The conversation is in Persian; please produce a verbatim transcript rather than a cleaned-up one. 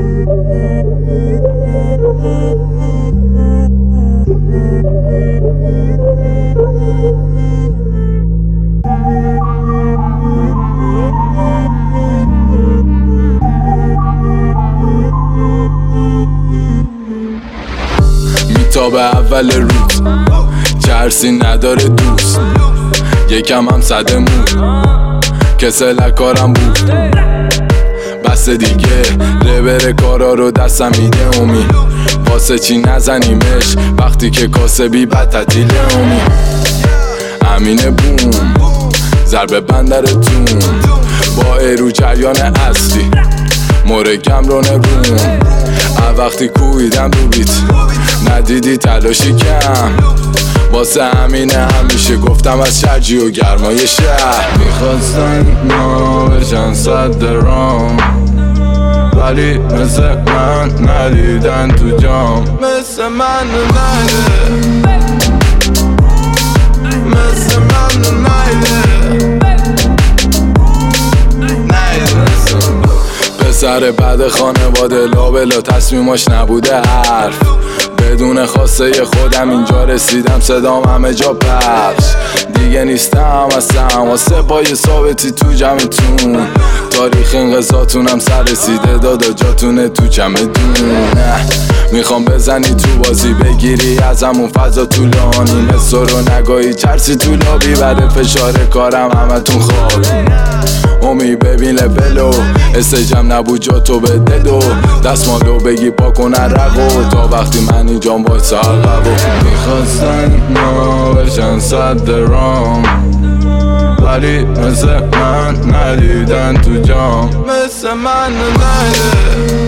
تا به اول روز چرسی نداره دوست، یکم هم صده مود کسل کارم بود. بس دیگه ربر کارا رو دستم میده اومی، واسه چی نزنیمش وقتی که کاسبی بد تعطیل اومی. امینه بوم ضربه بندرتون با ایرو جریان اصلی مرگم رو نروم. وقتی کویدم رو بیت ندیدی تلاشی کم، واسه همینه همیشه گفتم از شرجی و گرمای شهر. میخواستن ما بشن صد رام، ولی مثل من ندیدن تو جام. مثل من نایده، مثل من نایده، پسر بعد خانواده لابلا تصمیماش نبوده حرف، بدون خواسته خودم اینجا رسیدم، صدام همه جا پخش. دیگه نیستم اصلا واسه پای ثابتی تو جمعتون، تاریخ انقضاتونم سر رسیده دادا جاتونه تو چمدون. میخوام بزنی تو بازی بگیری از همون فضا طولانی، مثل رو نگاهی چرسی تو لابی بعد فشار کارم همه تون خوابی. امی ببین لبلو استجم نبود جا تو به ددو، دستمالو بگی پا کنن رگو تا وقتی من اینجام باید سرقبو. میخواستن ما بشن صد رام، ولی مثل من ندیدن تو جام. مثل من نایده